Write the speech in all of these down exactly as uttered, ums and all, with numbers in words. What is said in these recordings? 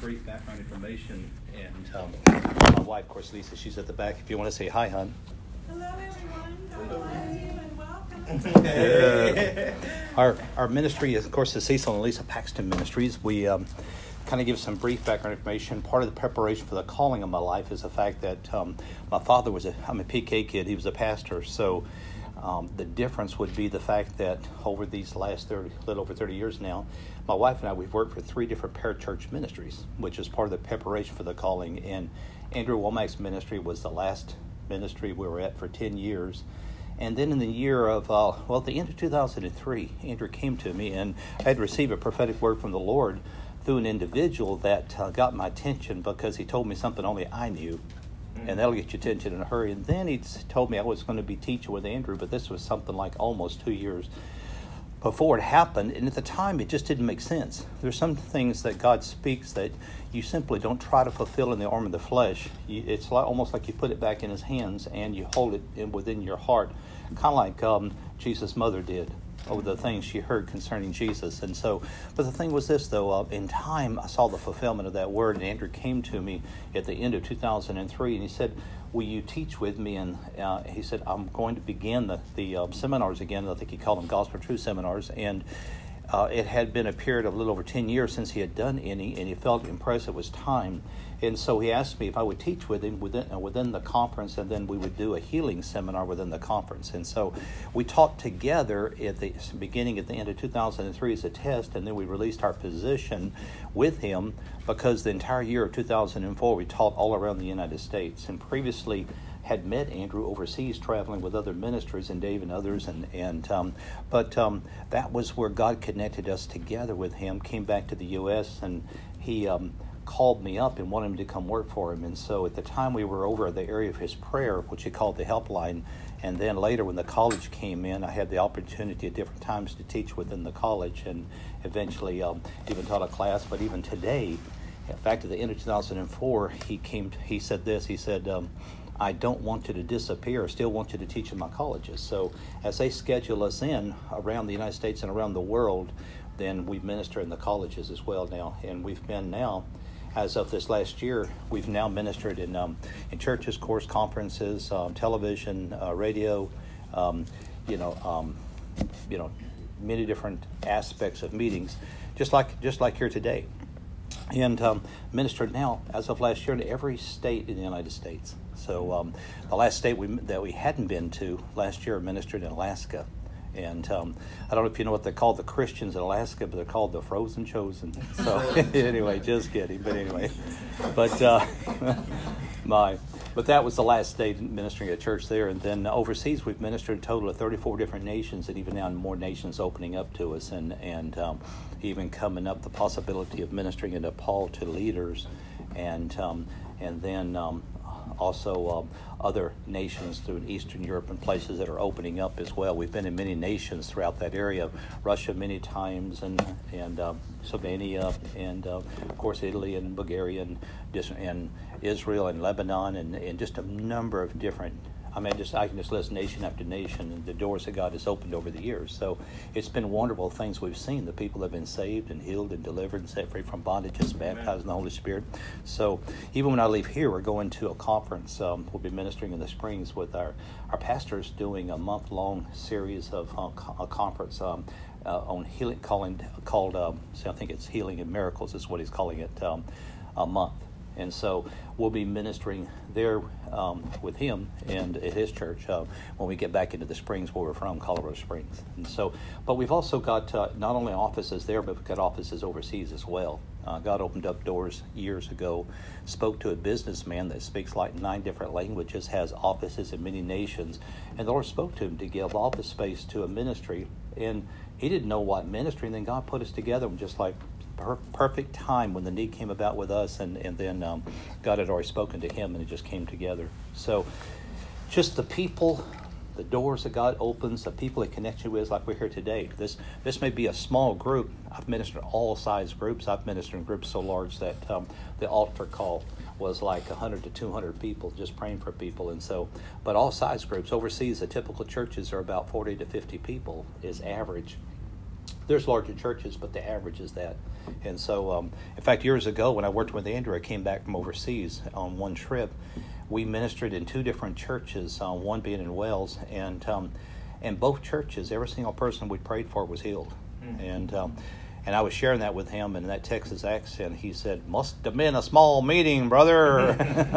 brief background information. And um, my wife, of course, Lisa, she's at the back. If you want to say hi, hon. Hello, everyone. God bless you and welcome. Hey. our our ministry is, of course, the Cecil and Lisa Paxton Ministries. We um, kind of give some brief background information. Part of the preparation for the calling of my life is the fact that um, my father was a, I'm a P K kid. He was a pastor. So um, the difference would be the fact that over these last thirty, little over thirty years now, my wife and I, we've worked for three different parachurch ministries, which is part of the preparation for the calling. And Andrew Womack's ministry was the last ministry we were at for ten years. And then in the year of, uh, well, at the end of two thousand three, Andrew came to me, and I had received a prophetic word from the Lord through an individual that uh, got my attention because he told me something only I knew, and that'll get your attention in a hurry. And then he told me I was going to be teaching with Andrew, but this was something like almost two years before it happened, and at the time it just didn't make sense. There's some things that God speaks that you simply don't try to fulfill in the arm of the flesh. You, it's like, almost like you put it back in his hands and you hold it in, within your heart, kind of like um, Jesus' mother did over the things she heard concerning Jesus. And so, but the thing was this, though, uh, in time I saw the fulfillment of that word, and Andrew came to me at the end of two thousand three, and he said, will you teach with me? And uh, he said, I'm going to begin the, the uh, seminars again. I think he called them Gospel Truth Seminars. And uh, it had been a period of a little over ten years since he had done any, and he felt impressed it was time. And so he asked me if I would teach with him within, uh, within the conference, and then we would do a healing seminar within the conference. And so we taught together at the beginning, at the end of two thousand three as a test, and then we released our position with him because the entire year of two thousand four we taught all around the United States. And previously had met Andrew overseas traveling with other ministers and Dave and others, and, and um, but um, that was where God connected us together with him, came back to the U S, and he um, called me up and wanted me to come work for him. And so at the time we were over the area of his prayer, which he called the helpline, and then later when the college came in, I had the opportunity at different times to teach within the college, and eventually um, even taught a class. But even today, in fact, at the end of two thousand four, he came to, he said this, he said, um, I don't want you to disappear. I still want you to teach in my colleges. So as they schedule us in around the United States and around the world, then we minister in the colleges as well now. And we've been now, as of this last year, we've now ministered in um, in churches, course conferences, um, television, uh, radio, um, you know, um, you know, many different aspects of meetings, just like just like here today, and um, ministered now as of last year in every state in the United States. So um, the last state we that we hadn't been to last year ministered in Alaska. And um, I don't know if you know what they call the Christians in Alaska, but they're called the Frozen Chosen. So anyway, just kidding. But anyway, but uh, my, but that was the last state ministering at church there. And then overseas, we've ministered a total of thirty-four different nations, and even now more nations opening up to us, and and um, even coming up the possibility of ministering in Nepal to leaders, and um, and then. Um, Also, um, other nations through Eastern Europe and places that are opening up as well. We've been in many nations throughout that area, Russia many times, and and uh, Slovenia, and uh, of course Italy and Bulgaria, and, and Israel and Lebanon, and, and just a number of different. I mean, just I can just list nation after nation, and the doors that God has opened over the years. So it's been wonderful things we've seen. The people have been saved and healed and delivered and set free from bondages, baptized in the Holy Spirit. So even when I leave here, we're going to a conference. Um, we'll be ministering in the Springs with our, our pastors, doing a month-long series of uh, a conference um, uh, on healing, calling, called, um, so I think it's Healing and Miracles is what he's calling it, um, a month. And so we'll be ministering there um, with him and at his church uh, when we get back into the Springs where we're from, Colorado Springs. And so, but we've also got uh, not only offices there, but we've got offices overseas as well. Uh, God opened up doors years ago, spoke to a businessman that speaks like nine different languages, has offices in many nations, and the Lord spoke to him to give office space to a ministry. And he didn't know what ministry, and then God put us together and just like, Per- perfect time when the need came about with us, and, and then um, God had already spoken to him, and it just came together. So just the people, the doors that God opens, the people that connect you with, like we're here today. This this may be a small group. I've ministered all size groups. I've ministered in groups so large that um, the altar call was like one hundred to two hundred people just praying for people. And so, but all size groups. Overseas, the typical churches are about forty to fifty people is average. There's larger churches, but the average is that. And so, um, in fact, years ago when I worked with Andrew, I came back from overseas on one trip. We ministered in two different churches, uh, one being in Wales, and um, in both churches, every single person we prayed for was healed. Mm-hmm. And um, and I was sharing that with him, and in that Texas accent, he said, "Must have been a small meeting, brother."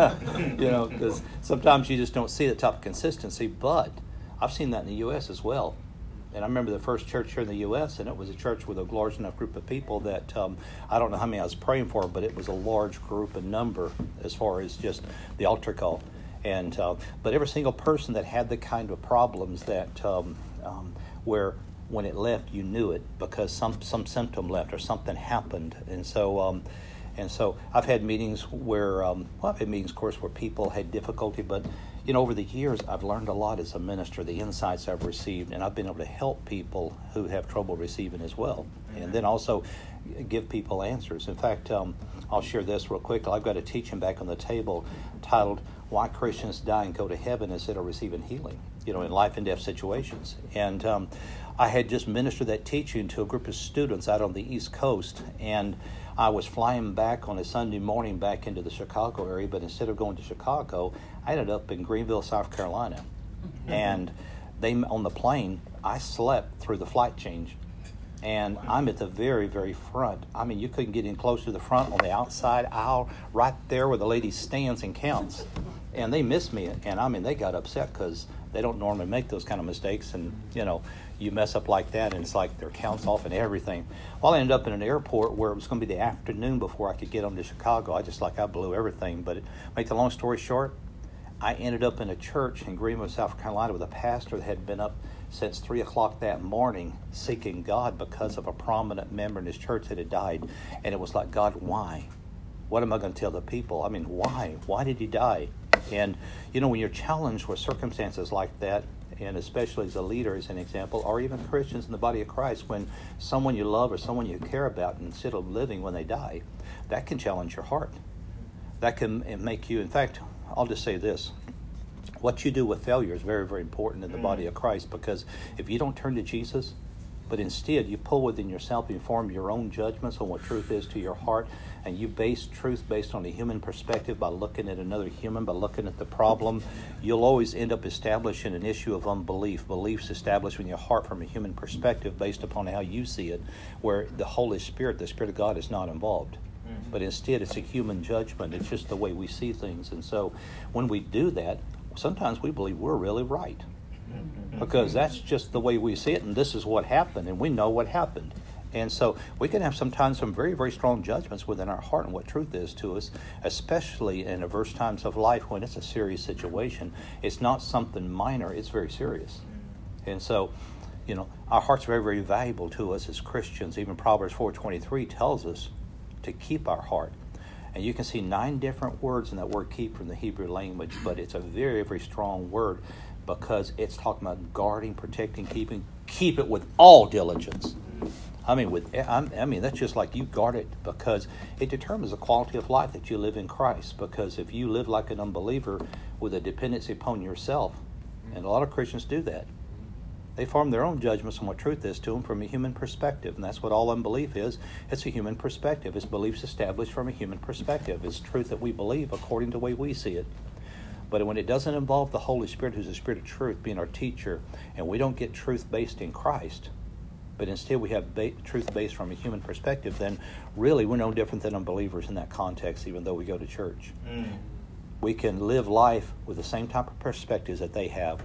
You know, because sometimes you just don't see the type of consistency. But I've seen that in the U S as well. And I remember the first church here in the U S, and it was a church with a large enough group of people that um, I don't know how many I was praying for, but it was a large group and number as far as just the altar call. And uh, but every single person that had the kind of problems that um, um, where when it left, you knew it because some some symptom left or something happened. And so um, and so I've had meetings where um, well, I've had meetings, of course, where people had difficulty, but you know, over the years, I've learned a lot as a minister, the insights I've received, and I've been able to help people who have trouble receiving as well, mm-hmm. and then also give people answers. In fact, um, I'll share this real quick. I've got a teaching back on the table titled, "Why Christians Die and Go to Heaven Instead of Receiving Healing," you know, in life and death situations. And um, I had just ministered that teaching to a group of students out on the East Coast, and I was flying back on a Sunday morning back into the Chicago area, but instead of going to Chicago, I ended up in Greenville, South Carolina. Mm-hmm. And they on the plane, I slept through the flight change. And wow. I'm at the very, very front. I mean, you couldn't get in close to the front on the outside aisle, right there where the lady stands and counts. And they missed me. And I mean, they got upset because they don't normally make those kind of mistakes. And, you know, you mess up like that, and it's like their counts off and everything. Well, I ended up in an airport where it was going to be the afternoon before I could get on to Chicago. I just like I blew everything. But it, make the long story short, I ended up in a church in Greenville, South Carolina, with a pastor that had been up since three o'clock that morning seeking God because of a prominent member in his church that had died. And it was like, God, why? What am I going to tell the people? I mean, why? Why did he die? And, you know, when you're challenged with circumstances like that, and especially as a leader, as an example, or even Christians in the body of Christ, when someone you love or someone you care about instead of living when they die, that can challenge your heart. That can make you, in fact, I'll just say this. What you do with failure is very, very important in the body of Christ, because if you don't turn to Jesus, but instead you pull within yourself and form your own judgments on what truth is to your heart, and you base truth based on a human perspective by looking at another human, by looking at the problem, you'll always end up establishing an issue of unbelief. Beliefs established in your heart from a human perspective based upon how you see it, where the Holy Spirit, the Spirit of God, is not involved. But instead it's a human judgment. It's just the way we see things. And so when we do that, sometimes we believe we're really right, because that's just the way we see it, and this is what happened, and we know what happened. And so we can have sometimes some very, very strong judgments within our heart on what truth is to us, especially in adverse times of life when it's a serious situation. It's not something minor, it's very serious. And so, you know, our heart's very, very valuable to us as Christians. Even Proverbs four twenty-three tells us to keep our heart. And you can see nine different words in that word keep from the Hebrew language, but it's a very, very strong word because it's talking about guarding, protecting, keeping. Keep it with all diligence. I mean, with I mean that's just like you guard it, because it determines the quality of life that you live in Christ. Because if you live like an unbeliever with a dependency upon yourself, and a lot of Christians do that, they form their own judgments on what truth is to them from a human perspective. And that's what all unbelief is. It's a human perspective. It's beliefs established from a human perspective. It's truth that we believe according to the way we see it. But when it doesn't involve the Holy Spirit, who's the Spirit of truth, being our teacher, and we don't get truth based in Christ, but instead we have ba- truth based from a human perspective, then really we're no different than unbelievers in that context, even though we go to church. Mm. We can live life with the same type of perspectives that they have,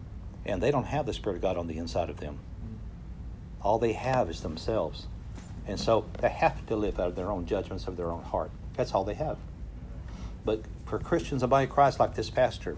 and they don't have the Spirit of God on the inside of them. All they have is themselves. And so they have to live out of their own judgments of their own heart. That's all they have. But for Christians in the body of Christ like this pastor,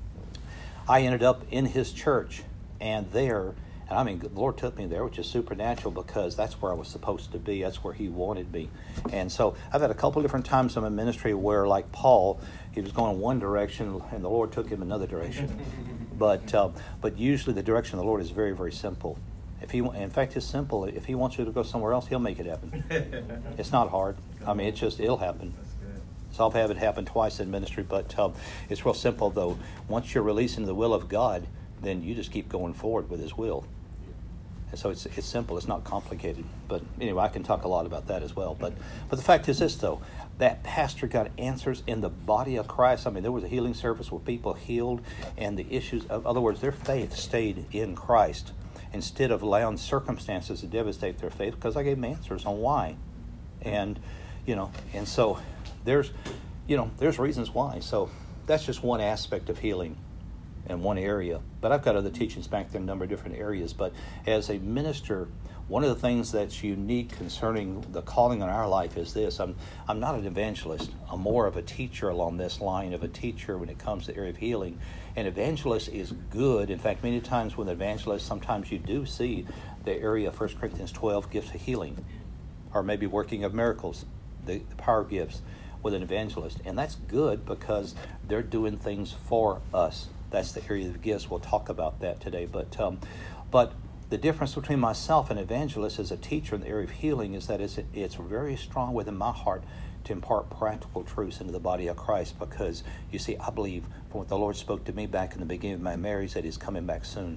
I ended up in his church, and there, and I mean, the Lord took me there, which is supernatural, because that's where I was supposed to be. That's where he wanted me. And so I've had a couple different times in my ministry where, like Paul, he was going one direction, and the Lord took him another direction. But uh, but usually the direction of the Lord is very, very simple. If he, in fact, it's simple. If he wants you to go somewhere else, he'll make it happen. It's not hard. I mean, it's just, it'll happen. So I've had it happen twice in ministry, but uh, it's real simple, though. Once you're releasing the will of God, then you just keep going forward with his will. And so it's it's simple. It's not complicated. But anyway, I can talk a lot about that as well. But but the fact is this, though. That pastor got answers in the body of Christ. I mean, there was a healing service where people healed, and the issues, in other words, their faith stayed in Christ instead of allowing circumstances to devastate their faith, because I gave them answers on why. And, you know, and so there's, you know, there's reasons why. So that's just one aspect of healing in one area. But I've got other teachings back there in a number of different areas. But as a minister, one of the things that's unique concerning the calling on our life is this. I'm I'm not an evangelist. I'm more of a teacher along this line of a teacher when it comes to the area of healing. An evangelist is good. In fact, many times with an evangelist, sometimes you do see the area of First Corinthians twelve, gifts of healing, or maybe working of miracles, the, the power gifts with an evangelist. And that's good because they're doing things for us. That's the area of gifts. We'll talk about that today. But um, but the difference between myself and evangelist as a teacher in the area of healing is that it's, it's very strong within my heart to impart practical truths into the body of Christ, because, you see, I believe from what the Lord spoke to me back in the beginning of my marriage that He's coming back soon.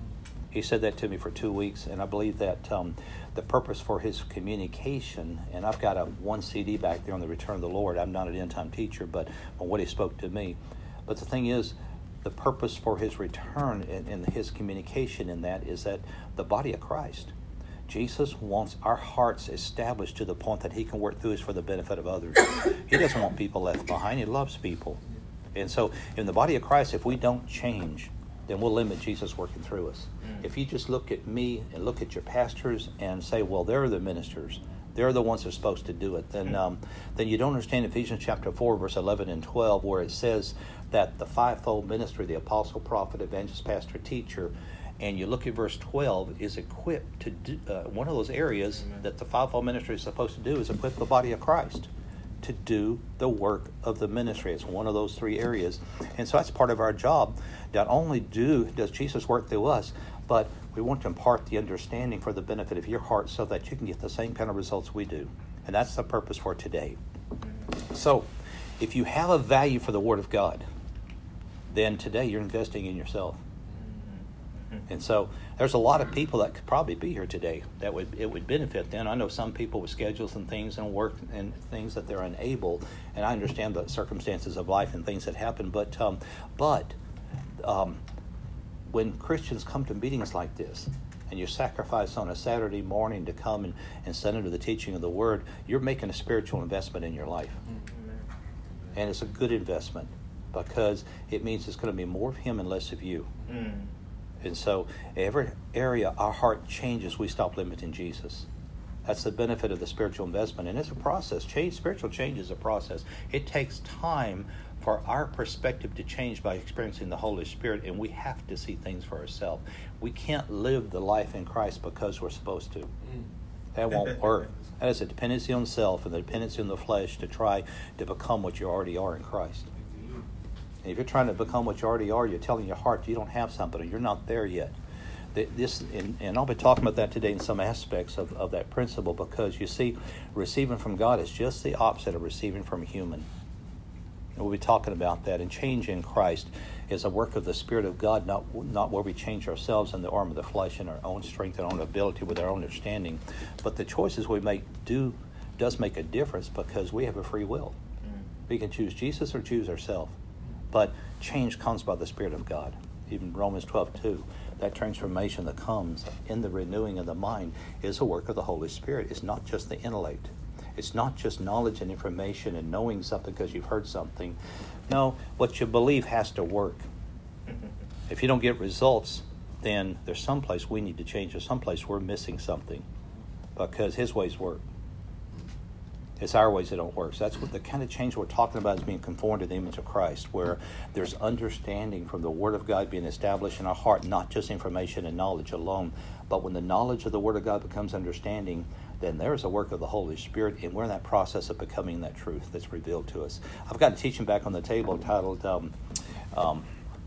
He said that to me for two weeks, and I believe that um, the purpose for His communication, and I've got a one C D back there on the return of the Lord. I'm not an end-time teacher, but on what He spoke to me. But the thing is, the purpose for His return and, and His communication in that is that the body of Christ, Jesus wants our hearts established to the point that He can work through us for the benefit of others. He doesn't want people left behind. He loves people. And so in the body of Christ, if we don't change, then we'll limit Jesus working through us. If you just look at me and look at your pastors and say, well, they're the ministers, they're the ones that are supposed to do it, then um, then you don't understand Ephesians chapter four, verse eleven and twelve, where it says that the fivefold ministry, the apostle, prophet, evangelist, pastor, teacher, and you look at verse twelve, is equipped to do, uh, one of those areas Amen. That the fivefold ministry is supposed to do is equip the body of Christ to do the work of the ministry. It's one of those three areas. And so that's part of our job. Not only do does Jesus work through us, but we want to impart the understanding for the benefit of your heart so that you can get the same kind of results we do. And that's the purpose for today. So if you have a value for the Word of God, then today you're investing in yourself. And so there's a lot of people that could probably be here today that would it would benefit them. I know some people with schedules and things and work and things that they're unable, and I understand the circumstances of life and things that happen. But um, but um, when Christians come to meetings like this, and you sacrifice on a Saturday morning to come and, and sit under the teaching of the Word, you're making a spiritual investment in your life. And it's a good investment because it means it's going to be more of Him and less of you. Mm. And so every area our heart changes, we stop limiting Jesus. That's the benefit of the spiritual investment. And it's a process. Change, spiritual change is a process. It takes time for our perspective to change by experiencing the Holy Spirit, and we have to see things for ourselves. We can't live the life in Christ because we're supposed to. That won't work. That is a dependency on self and the dependency on the flesh to try to become what you already are in Christ. And if you're trying to become what you already are, you're telling your heart you don't have something, or you're not there yet. This, and, and I'll be talking about that today in some aspects of, of that principle, because you see, receiving from God is just the opposite of receiving from a human. And we'll be talking about that. And change in Christ is a work of the Spirit of God, not not where we change ourselves in the arm of the flesh and our own strength and our own ability with our own understanding. But the choices we make do does make a difference because we have a free will. Mm. We can choose Jesus or choose ourselves. But change comes by the Spirit of God. Even Romans twelve two, that transformation that comes in the renewing of the mind is a work of the Holy Spirit. It's not just the intellect. It's not just knowledge and information and knowing something because you've heard something. No, what you believe has to work. If you don't get results, then there's someplace we need to change. There's someplace we're missing something because His ways work. It's our ways that don't work. So that's what the kind of change we're talking about is being conformed to the image of Christ, where there's understanding from the Word of God being established in our heart, not just information and knowledge alone, but when the knowledge of the Word of God becomes understanding, then there's a work of the Holy Spirit, and we're in that process of becoming that truth that's revealed to us. I've got a teaching back on the table titled, um, um,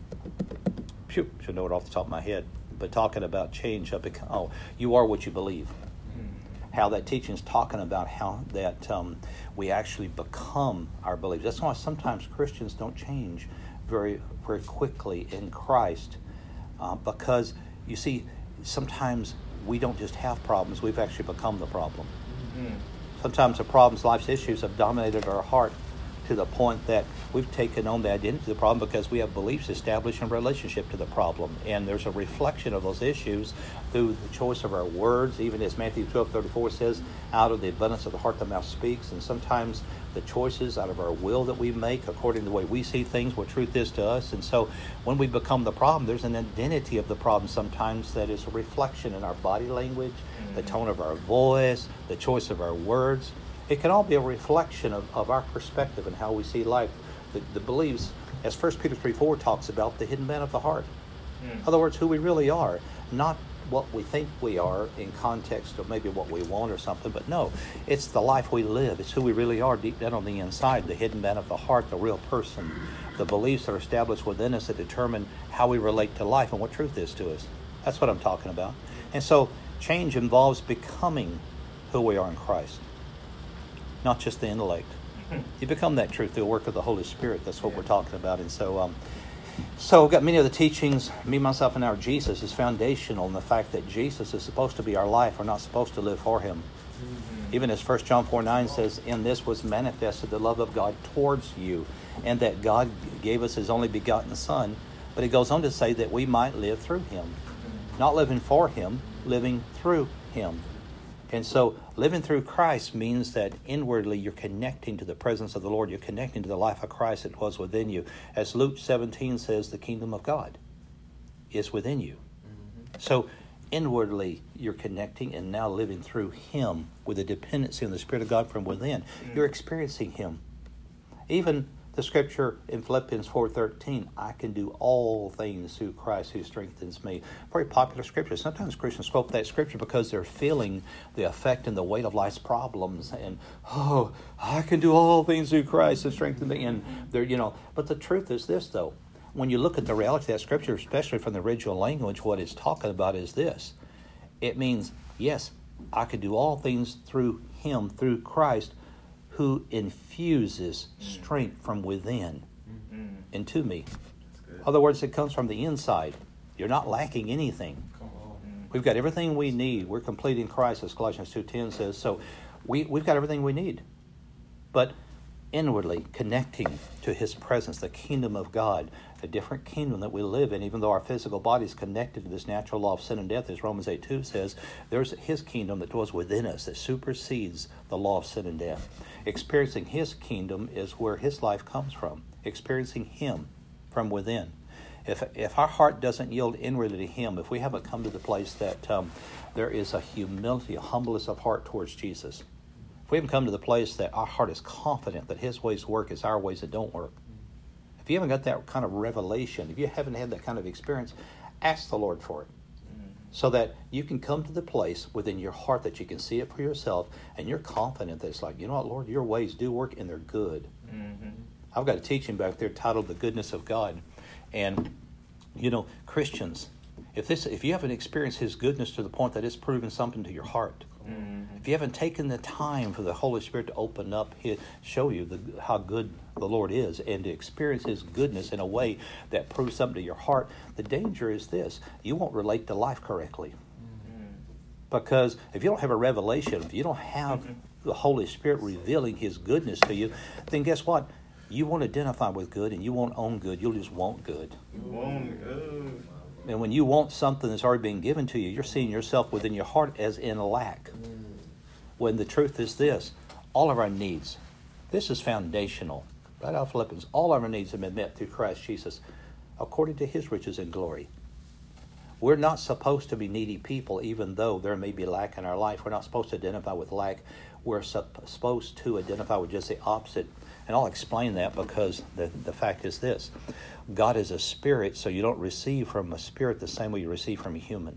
phew, should know it off the top of my head, but talking about change. Of become, oh, you are what you believe. How that teaching is talking about how that um, we actually become our beliefs. That's why sometimes Christians don't change very, very quickly in Christ, uh, because you see, sometimes we don't just have problems, we've actually become the problem. Mm-hmm. Sometimes the problems, life's issues have dominated our heart to the point that we've taken on the identity of the problem because we have beliefs established in relationship to the problem. And there's a reflection of those issues through the choice of our words, even as Matthew twelve thirty-four says, out of the abundance of the heart the mouth speaks. And sometimes the choices out of our will that we make according to the way we see things, what truth is to us. And so when we become the problem, there's an identity of the problem sometimes that is a reflection in our body language, mm-hmm. the tone of our voice, the choice of our words. It can all be a reflection of, of our perspective and how we see life. The, the beliefs, as First Peter three four talks about, the hidden man of the heart. Mm. In other words, who we really are, not what we think we are in context of maybe what we want or something, but no, it's the life we live. It's who we really are deep down on the inside, the hidden man of the heart, the real person, the beliefs that are established within us that determine how we relate to life and what truth is to us. That's what I'm talking about. And so change involves becoming who we are in Christ, not just the intellect. You become that truth through the work of the Holy Spirit. That's what yeah. we're talking about. And so um, so we've got many of the teachings, me, myself, and our Jesus is foundational in the fact that Jesus is supposed to be our life. We're not supposed to live for him. Mm-hmm. Even as First John four nine says, in this was manifested the love of God towards you, and that God gave us his only begotten Son. But it goes on to say that we might live through him. Mm-hmm. Not living for him, living through him. And so living through Christ means that inwardly you're connecting to the presence of the Lord. You're connecting to the life of Christ that was within you. As Luke seventeen says, the kingdom of God is within you. Mm-hmm. So inwardly you're connecting and now living through him with a dependency on the Spirit of God from within. Mm-hmm. You're experiencing him. Even the scripture in Philippians four thirteen, I can do all things through Christ who strengthens me. Very popular scripture. Sometimes Christians quote that scripture because they're feeling the effect and the weight of life's problems. And, oh, I can do all things through Christ who strengthens me. And they're, you know, but the truth is this, though. When you look at the reality of that scripture, especially from the original language, what it's talking about is this. It means, yes, I can do all things through him, through Christ, who infuses strength from within mm-hmm. into me. In other words, it comes from the inside. You're not lacking anything. We've got everything we need. We're complete in Christ, as Colossians two ten says. So we, we've got everything we need. But inwardly connecting to his presence, the kingdom of God, a different kingdom that we live in, even though our physical body is connected to this natural law of sin and death, as Romans eight two says, there's his kingdom that dwells within us that supersedes the law of sin and death. Experiencing his kingdom is where his life comes from, experiencing him from within. If if our heart doesn't yield inwardly to him, if we haven't come to the place that um, there is a humility, a humbleness of heart towards Jesus, if we haven't come to the place that our heart is confident that his ways work as our ways that don't work, if you haven't got that kind of revelation, if you haven't had that kind of experience, ask the Lord for it. So that you can come to the place within your heart that you can see it for yourself, and you're confident that it's like, you know what, Lord, your ways do work and they're good. Mm-hmm. I've got a teaching back there titled The Goodness of God. And, you know, Christians, if this, if you haven't experienced his goodness to the point that it's proven something to your heart, mm-hmm. if you haven't taken the time for the Holy Spirit to open up, his, show you the, how good the Lord is, and to experience his goodness in a way that proves something to your heart, the danger is this: you won't relate to life correctly. Mm-hmm. Because if you don't have a revelation, if you don't have mm-hmm. the Holy Spirit revealing his goodness to you, then guess what? You won't identify with good and you won't own good. You'll just want good. You want good. And when you want something that's already been given to you, you're seeing yourself within your heart as in lack. Mm. When the truth is this: all of our needs, this is foundational. Right out of Philippians, all of our needs have been met through Christ Jesus, according to his riches and glory. We're not supposed to be needy people, even though there may be lack in our life. We're not supposed to identify with lack. We're sup- supposed to identify with just the opposite. And I'll explain that because the, the fact is this: God is a spirit, so you don't receive from a spirit the same way you receive from a human.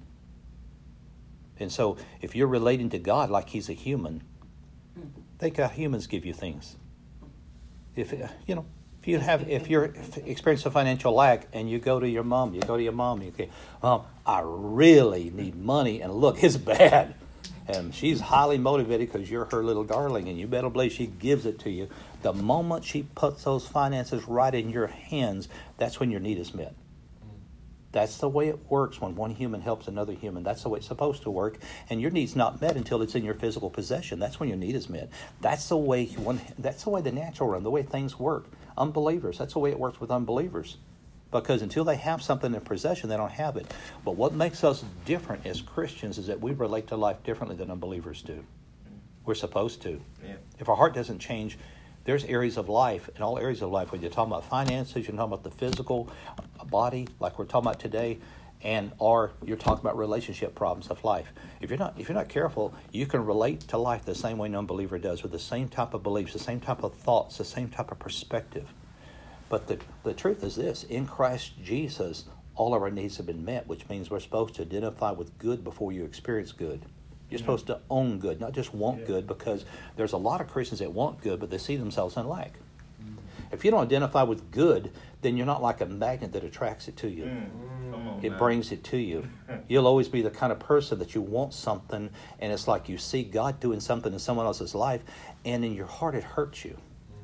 And so if you're relating to God like he's a human, think how humans give you things. If you know, if you have, if you're experiencing a financial lack and you go to your mom, you go to your mom, you say, "Mom, I really need money, and look, it's bad." And she's highly motivated because you're her little darling, and you better believe she gives it to you. The moment she puts those finances right in your hands, that's when your need is met. That's the way it works when one human helps another human. That's the way it's supposed to work. And your need's not met until it's in your physical possession. That's when your need is met. That's the way one, that's the way the natural run, the way things work. Unbelievers, that's the way it works with unbelievers. Because until they have something in possession, they don't have it. But what makes us different as Christians is that we relate to life differently than unbelievers do. We're supposed to. Yeah. If our heart doesn't change, there's areas of life, in all areas of life, when you're talking about finances, you're talking about the physical body, like we're talking about today, and or you're talking about relationship problems of life. If you're not if you're not careful, you can relate to life the same way an unbeliever does, with the same type of beliefs, the same type of thoughts, the same type of perspective. But the, the truth is this, in Christ Jesus, all of our needs have been met, which means we're supposed to identify with good before you experience good. You're supposed to own good, not just want yeah. good, because there's a lot of Christians that want good, but they see themselves in lack. Mm. If you don't identify with good, then you're not like a magnet that attracts it to you. Mm. Come on, it man. brings it to you. You'll always be the kind of person that you want something, and it's like you see God doing something in someone else's life, and in your heart it hurts you.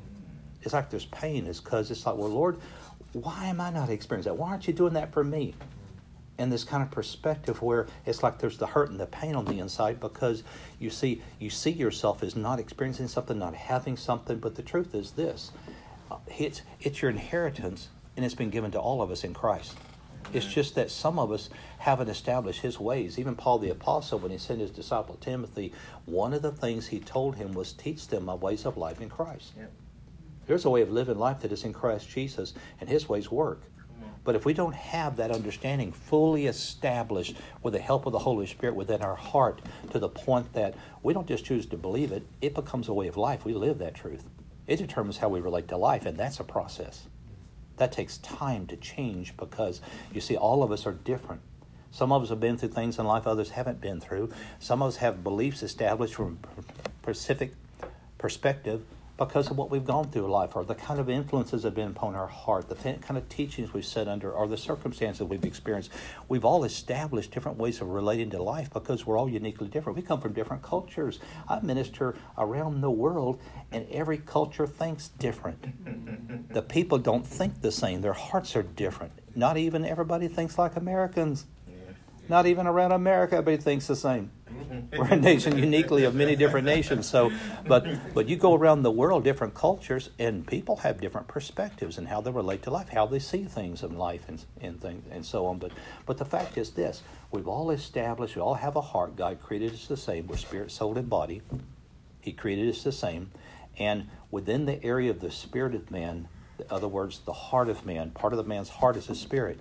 Mm. It's like there's pain. It's because it's like, well, Lord, why am I not experiencing that? Why aren't you doing that for me? And this kind of perspective where it's like there's the hurt and the pain on the inside, because you see you see yourself as not experiencing something, not having something. But the truth is this, uh, it's, it's your inheritance, and it's been given to all of us in Christ. It's just that some of us haven't established his ways. Even Paul the Apostle, when he sent his disciple Timothy, one of the things he told him was teach them my ways of life in Christ. Yep. There's a way of living life that is in Christ Jesus, and his ways work. But if we don't have that understanding fully established with the help of the Holy Spirit within our heart, to the point that we don't just choose to believe it, it becomes a way of life. We live that truth. It determines how we relate to life, and that's a process. That takes time to change, because, you see, all of us are different. Some of us have been through things in life others haven't been through. Some of us have beliefs established from a specific perspective because of what we've gone through in life, or the kind of influences that have been upon our heart, the kind of teachings we've sat under, or the circumstances we've experienced. We've all established different ways of relating to life because we're all uniquely different. We come from different cultures. I minister around the world, and every culture thinks different. The people don't think the same. Their hearts are different. Not even everybody thinks like Americans. Not even around America, everybody thinks the same. We're a nation uniquely of many different nations. So, but but you go around the world, different cultures, and people have different perspectives in how they relate to life, how they see things in life, and and things and so on. But but the fact is this: we've all established, we all have a heart. God created us the same. We're spirit, soul, and body. He created us the same, and within the area of the spirit of man, in other words, the heart of man, part of the man's heart is the spirit,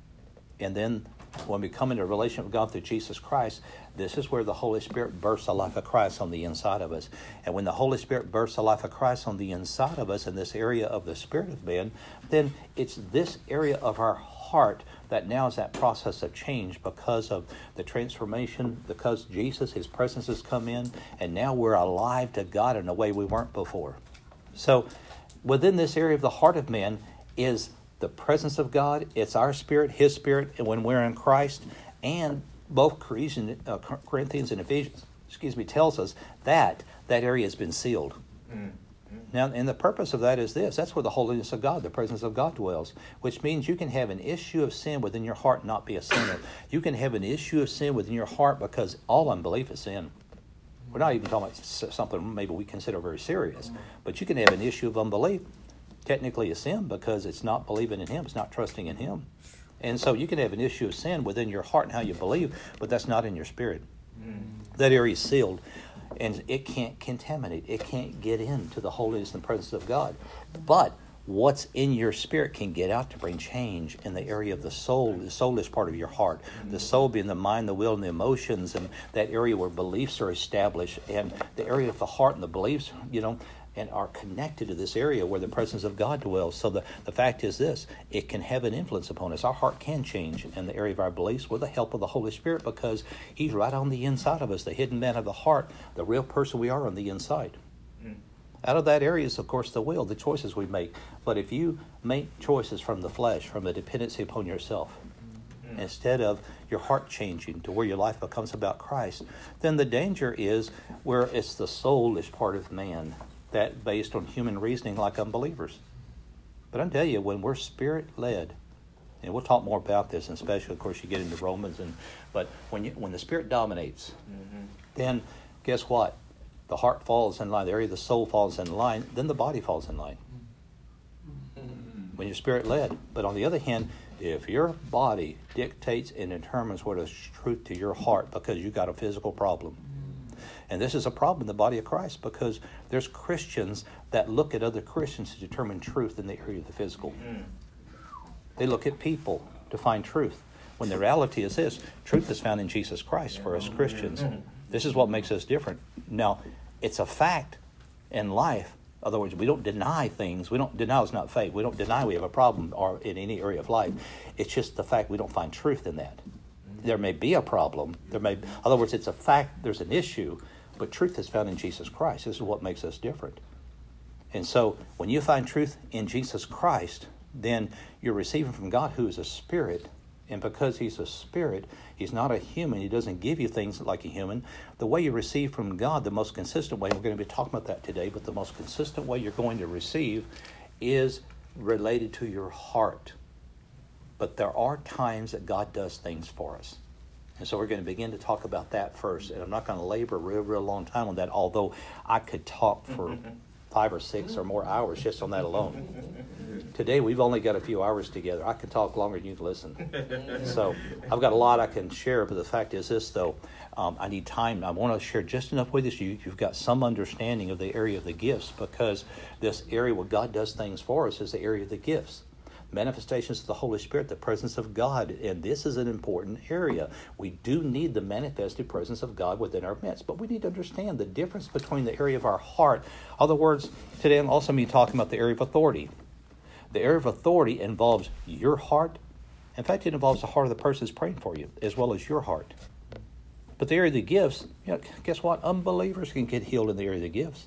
and then when we come into a relationship with God through Jesus Christ, this is where the Holy Spirit bursts the life of Christ on the inside of us. And when the Holy Spirit bursts the life of Christ on the inside of us in this area of the spirit of man, then it's this area of our heart that now is that process of change because of the transformation, because Jesus, his presence has come in, and now we're alive to God in a way we weren't before. So within this area of the heart of man is the presence of God. It's our spirit, his spirit, and when we're in Christ. And both Corinthians and Ephesians, excuse me, tells us that that area has been sealed. Mm-hmm. Now, and the purpose of that is this. That's where the holiness of God, the presence of God dwells, which means you can have an issue of sin within your heart and not be a sinner. You can have an issue of sin within your heart, because all unbelief is sin. We're not even talking about something maybe we consider very serious, but you can have an issue of unbelief, technically a sin, because it's not believing in him, it's not trusting in him. And so you can have an issue of sin within your heart and how you believe, but that's not in your spirit. Mm. That area is sealed, and it can't contaminate. It can't get into the holiness and presence of God. But what's in your spirit can get out to bring change in the area of the soul. The soul is part of your heart. The soul being the mind, the will, and the emotions, and that area where beliefs are established. And the area of the heart and the beliefs, you know, and are connected to this area where the presence of God dwells. So the, the fact is this, it can have an influence upon us. Our heart can change in the area of our beliefs with the help of the Holy Spirit, because he's right on the inside of us, the hidden man of the heart, the real person we are on the inside. Mm. Out of that area is, of course, the will, the choices we make. But if you make choices from the flesh, from a dependency upon yourself, mm. instead of your heart changing to where your life becomes about Christ, then the danger is where it's the soul is part of man, that based on human reasoning like unbelievers. But I tell you, when we're spirit-led And we'll talk more about this, and especially, of course, you get into Romans. And but when you, when the Spirit dominates, mm-hmm. then guess what? The heart falls in line. The area of the soul falls in line. Then the body falls in line. Mm-hmm. When you're Spirit-led. But on the other hand, if your body dictates and determines what is truth to your heart because you got a physical problem. And this is a problem in the body of Christ because there's Christians that look at other Christians to determine truth in the area of the physical. Mm. They look at people to find truth. When the reality is this, truth is found in Jesus Christ for us Christians. This is what makes us different. Now, it's a fact in life. In other words, we don't deny things. We don't deny is not faith. We don't deny we have a problem or in any area of life. It's just the fact we don't find truth in that. There may be a problem. There may, in other words, it's a fact. There's an issue, but truth is found in Jesus Christ. This is what makes us different. And so, when you find truth in Jesus Christ, then you're receiving from God, who is a spirit. And because he's a spirit, he's not a human. He doesn't give you things like a human. The way you receive from God, the most consistent way, we're going to be talking about that today, but the most consistent way you're going to receive is related to your heart. But there are times that God does things for us. And so we're going to begin to talk about that first. And I'm not going to labor a real, real long time on that, although I could talk for five or six or more hours just on that alone. Today, we've only got a few hours together. I can talk longer than you can listen. So I've got a lot I can share, but the fact is this, though. Um, I need time. I want to share just enough with you. You've got some understanding of the area of the gifts, because this area where God does things for us is the area of the gifts. Manifestations of the Holy Spirit, the presence of God. And this is an important area. We do need the manifested presence of God within our midst, but we need to understand the difference between the area of our heart. In other words, today I'm also going to be talking about the area of authority. The area of authority involves your heart. In fact, it involves the heart of the person who's praying for you, as well as your heart. But the area of the gifts, you know, guess what? Unbelievers can get healed in the area of the gifts.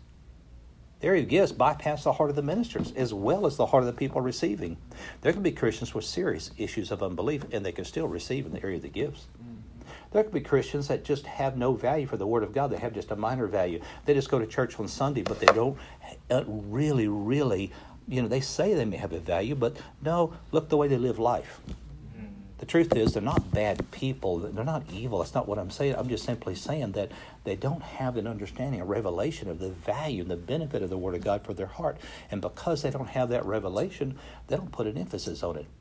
The area of gifts bypass the heart of the ministers as well as the heart of the people receiving. There can be Christians with serious issues of unbelief, and they can still receive in the area of the gifts. There can be Christians that just have no value for the Word of God. They have just a minor value. They just go to church on Sunday, but they don't really, really, you know, they say they may have a value, but no, look the way they live life. The truth is, they're not bad people. They're not evil. That's not what I'm saying. I'm just simply saying that they don't have an understanding, a revelation of the value and the benefit of the Word of God for their heart. And because they don't have that revelation, they don't put an emphasis on it.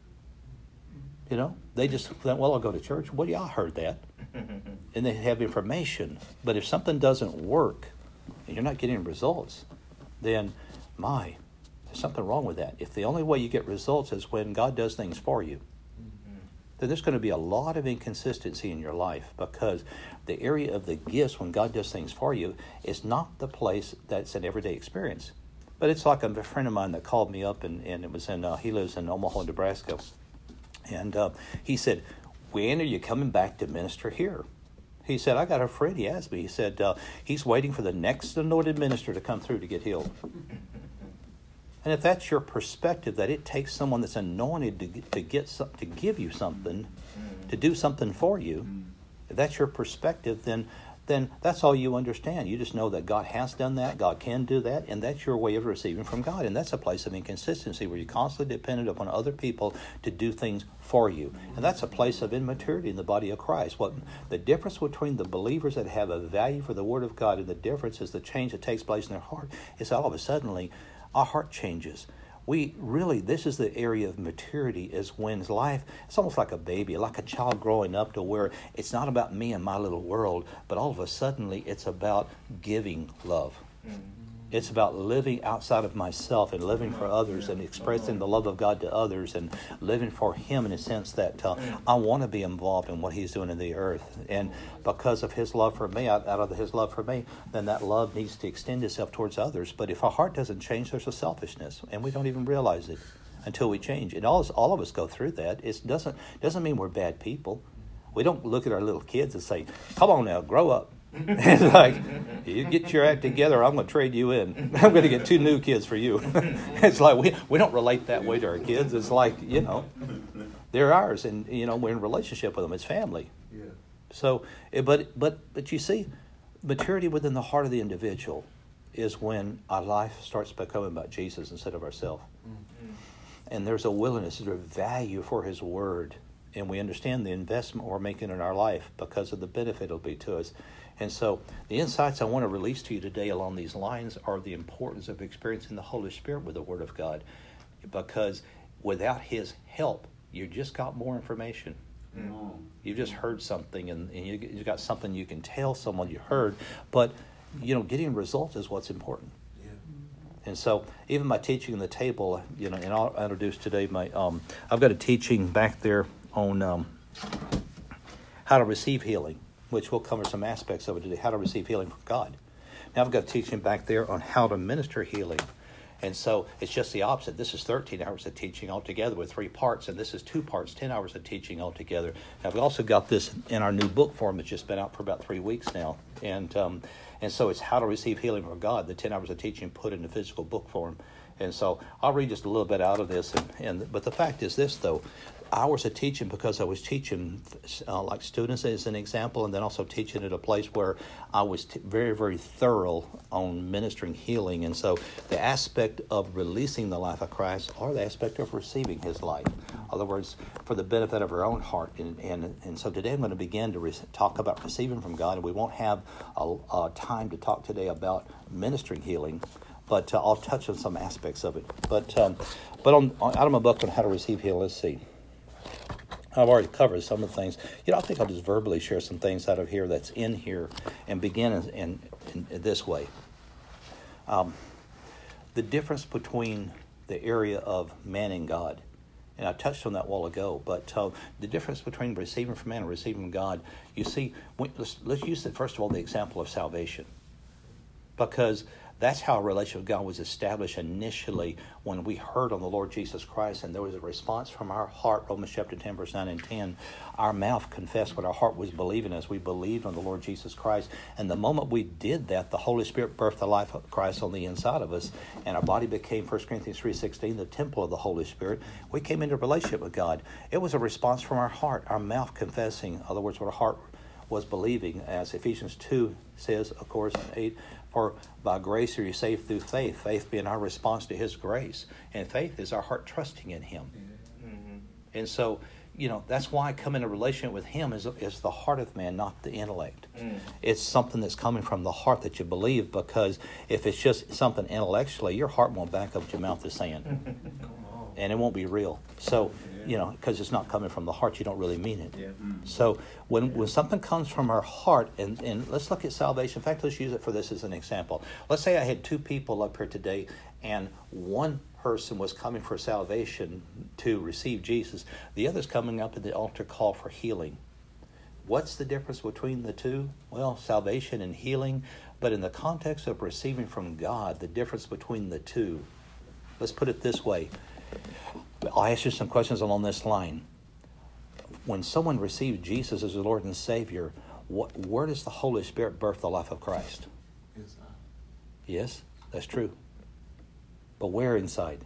You know, they just think, well, I'll go to church. Well, yeah, I heard that. And they have information. But if something doesn't work and you're not getting results, then, my, there's something wrong with that. If the only way you get results is when God does things for you, then there's going to be a lot of inconsistency in your life, because the area of the gifts, when God does things for you, is not the place that's an everyday experience. But it's like a friend of mine that called me up, and, and it was in, uh, he lives in Omaha, Nebraska. And uh, he said, when are you coming back to minister here? He said, I got a friend, he asked me, he said, uh, he's waiting for the next anointed minister to come through to get healed. And if that's your perspective, that it takes someone that's anointed to, to get some, to give you something, to do something for you, if that's your perspective, then then that's all you understand. You just know that God has done that, God can do that, and that's your way of receiving from God. And that's a place of inconsistency where you're constantly dependent upon other people to do things for you. And that's a place of immaturity in the body of Christ. What the difference between the believers that have a value for the Word of God, and the difference is the change that takes place in their heart, is all of a sudden our heart changes. We really, this is the area of maturity, is when life, it's almost like a baby, like a child growing up, to where it's not about me and my little world, but all of a sudden it's about giving love. Mm-hmm. It's about living outside of myself and living for others and expressing the love of God to others and living for Him in a sense that uh, I want to be involved in what He's doing in the earth. And because of His love for me, out, out of His love for me, then that love needs to extend itself towards others. But if our heart doesn't change, there's a selfishness, and we don't even realize it until we change. And all, all of us go through that. It doesn't, doesn't mean we're bad people. We don't look at our little kids and say, come on now, grow up. It's like, you get your act together, I'm going to trade you in. I'm going to get two new kids for you. It's like we we don't relate that way to our kids. It's like, you know, they're ours, and, you know, we're in a relationship with them. It's family. Yeah. So, but but but you see, maturity within the heart of the individual is when our life starts becoming about Jesus instead of ourselves. Mm-hmm. and there's a willingness, there's a value for His Word, and we understand the investment we're making in our life because of the benefit it'll be to us. And so the insights I want to release to you today along these lines are the importance of experiencing the Holy Spirit with the Word of God, because without His help, you just got more information. Mm. You've just heard something, and, and you, you got something you can tell someone you heard, but you know, getting results is what's important. Yeah. And so even my teaching on the table, you know, and I'll introduce today my, um, I've got a teaching back there on um, how to receive healing, which we'll cover some aspects of it today, how to receive healing from God. Now I've got a teaching back there on how to minister healing. And so it's just the opposite. This is thirteen hours of teaching altogether with three parts, and this is two parts, ten hours of teaching altogether. Now, we've also got this in our new book form. It's just been out for about three weeks now. And um, and so it's how to receive healing from God, the ten hours of teaching put in the physical book form. And so I'll read just a little bit out of this. And, and But the fact is this, though. Hours of teaching, because I was teaching uh, like students as an example, and then also teaching at a place where I was t- very, very thorough on ministering healing. And so the aspect of releasing the life of Christ or the aspect of receiving His life. In other words, for the benefit of our own heart. And and, and so today I'm going to begin to re- talk about receiving from God. And we won't have a, a time to talk today about ministering healing, but uh, I'll touch on some aspects of it. But um, but on, on out of my book on how to receive healing, let's see. I've already covered some of the things. You know, I think I'll just verbally share some things out of here that's in here and begin in, in, in this way. Um, the difference between the area of man and God, and I touched on that a while ago, but uh, the difference between receiving from man and receiving from God, you see, when, let's, let's use, it, first of all, the example of salvation. Because that's how a relationship with God was established initially when we heard on the Lord Jesus Christ, and there was a response from our heart. Romans chapter ten, verse nine and ten. Our mouth confessed what our heart was believing as we believed on the Lord Jesus Christ. And the moment we did that, the Holy Spirit birthed the life of Christ on the inside of us, and our body became, First Corinthians three sixteen, the temple of the Holy Spirit. We came into a relationship with God. It was a response from our heart, our mouth confessing, in other words, what our heart was believing, as Ephesians two says, of course, eight, for by grace are you saved through faith, faith being our response to His grace. And faith is our heart trusting in Him. Mm-hmm. And so, you know, that's why I come in a relationship with Him is, is the heart of man, not the intellect. Mm. It's something that's coming from the heart that you believe, because if it's just something intellectually, your heart won't back up what your mouth is saying. And it won't be real. So, you know, because it's not coming from the heart, you don't really mean it. Yeah. Mm. So when when something comes from our heart, and, and let's look at salvation. In fact, let's use it for this as an example. Let's say I had two people up here today, and one person was coming for salvation to receive Jesus. The other's coming up at the altar call for healing. What's the difference between the two? Well, salvation and healing. But in the context of receiving from God, the difference between the two, let's put it this way. I'll ask you some questions along this line. When someone receives Jesus as the Lord and Savior, what, where does the Holy Spirit birth the life of Christ? Inside. Yes, that's true. But where inside?